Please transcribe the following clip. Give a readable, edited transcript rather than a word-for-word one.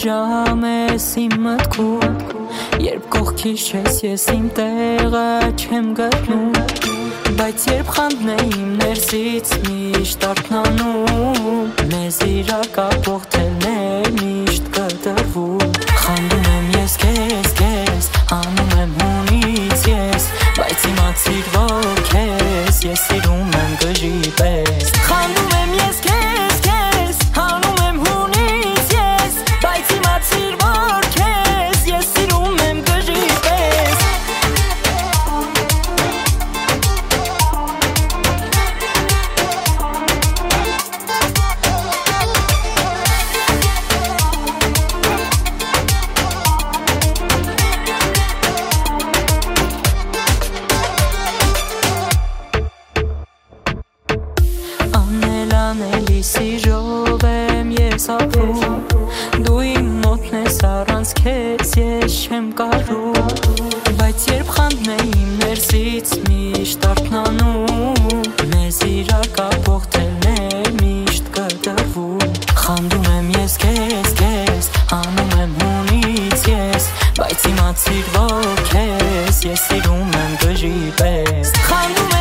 Անմիջամ ես իմ մտքում, երբ կողքիս ես, ես իմ տեղը չեմ գտնում, բայց երբ խանդն է իմ ներսից միշտ արթնանում, մեզ իրար կապող թելներ միշտ կտրվում, խանդում եմ ես քեզ, անում եմ հունից ես, բայց իմացիր որ քեզ ես սիրում եմ գժի պես, խանդում եմ ես քեզ, անում եմ հունից ես, բայց իմացիր որ քեզ ես սիրում եմ գժի պես. Անելի սիրով եմ ես ապրում, դու իմ մոտն ես առանց քեզ ես չեմ կարում, բայց երբ խանդն է իմ ներսից միշտ արթնանում, մեզ իրար կապող թելներ միշտ կտրվում, խանդում եմ ես քեզ, անում եմ հունից ես, բայց իմացիր որ քեզ ես սիրում եմ գժի պես, խանդում